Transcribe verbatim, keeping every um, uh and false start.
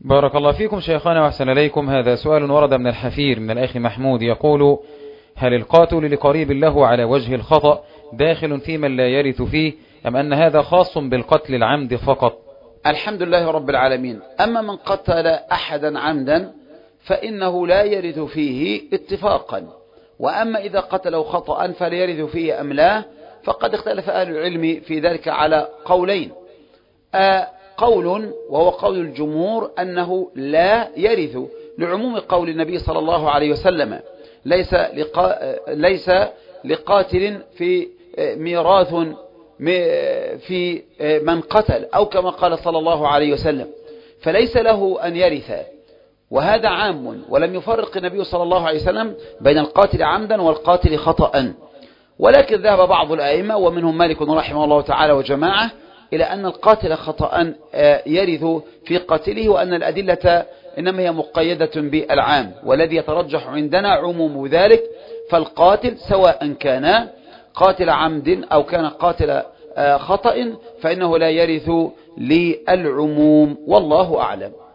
بارك الله فيكم شيخنا وأحسن إليكم. هذا سؤال ورد من الحفير من الأخ محمود يقول: هل القاتل لقريب له على وجه الخطأ داخل في من لا يرث فيه، أم أن هذا خاص بالقتل العمد فقط؟ الحمد لله رب العالمين. أما من قتل أحدا عمدا فإنه لا يرث فيه اتفاقا، وأما إذا قتله خطأ فلا يرث فيه أم لا، فقد اختلف أهل العلم في ذلك على قولين. آه قول وهو قول الجمهور أنه لا يرث، لعموم قول النبي صلى الله عليه وسلم: ليس لقا ليس لقاتل في ميراث في من قتل، أو كما قال صلى الله عليه وسلم، فليس له أن يرث. وهذا عام، ولم يفرق النبي صلى الله عليه وسلم بين القاتل عمدا والقاتل خطأ. ولكن ذهب بعض الأئمة ومنهم مالك رحمه الله تعالى وجماعة إلى أن القاتل خطأ يرث في قتله، وأن الأدلة إنما هي مقيدة بالعام، والذي يترجح عندنا عموم ذلك. فالقاتل سواء كان قاتل عمد أو كان قاتل خطأ فإنه لا يرث للعموم، والله أعلم.